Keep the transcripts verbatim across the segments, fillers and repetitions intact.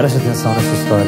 Preste atenção nessa história.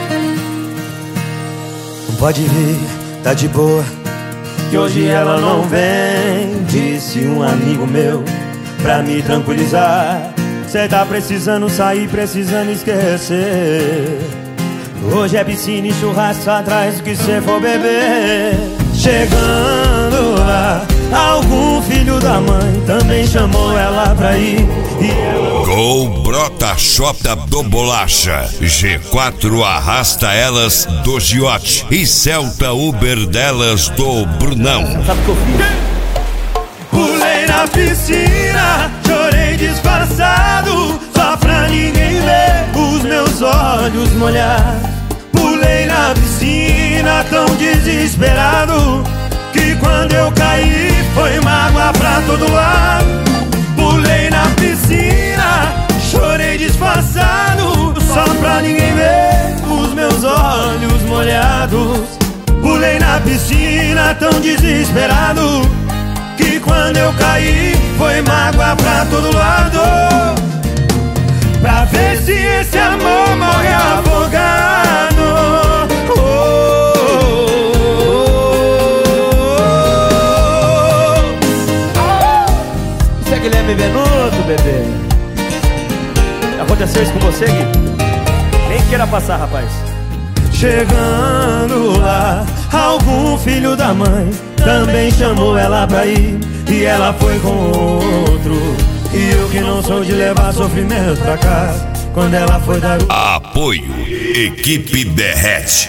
Não pode vir, tá de boa, que hoje ela não vem. Disse um amigo meu pra me tranquilizar. Cê tá precisando sair, precisando esquecer. Hoje é piscina e churrasco atrás do que cê for beber. Chegando lá, algum filho da mãe também chamou ela pra ir. E ela... Gol Brota Xota do Bolacha, G quatro Arrasta Elas do Giote e Celta Uber delas do Brunão. Sabe o que eu fiz? Pulei na piscina, chorei disfarçado, só pra ninguém ver os meus olhos molhar. Pulei na piscina tão desesperado que quando eu caí foi mágoa pra todo lado. Pulei na piscina, chorei disfarçado, só pra ninguém ver os meus olhos molhados. Pulei na piscina tão desesperado que quando eu caí foi mágoa pra todo lado. Pra ver se esse amor morre afogado. Oh, oh, oh. Isso é Guilherme Venuto, bebê. Aconteceu isso com você, Gui? Nem queira passar, rapaz. Chegando lá, algum filho da mãe também chamou ela pra ir, e ela foi com outro. E eu que não sou de levar sofrimento pra casa, quando ela foi dar o... Apoio Equipe Derrete.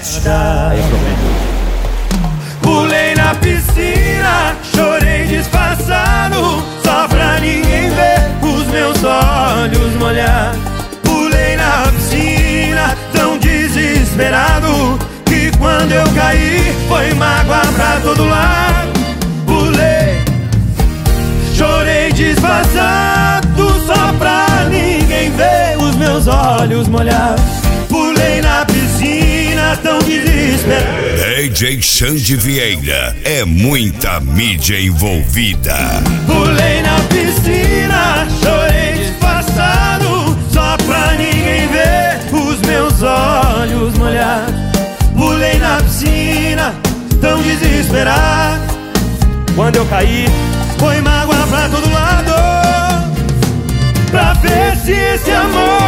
Pulei na piscina, chorei disfarçado, só pra ninguém ver os meus olhos molhar. Pulei na piscina tão desesperado que quando eu caí foi mágoa pra todo lado. Pulei, chorei disfarçado, só pra ninguém ver os meus olhos molhados. Pulei na piscina tão desesperado. D J Xande Vieira, é muita mídia envolvida. Pulei na piscina, chorei disfarçado, só pra ninguém ver os meus olhos molhados. Pulei na piscina tão desesperado, quando eu caí foi mágoa pra todo lado. Pra ver se esse amor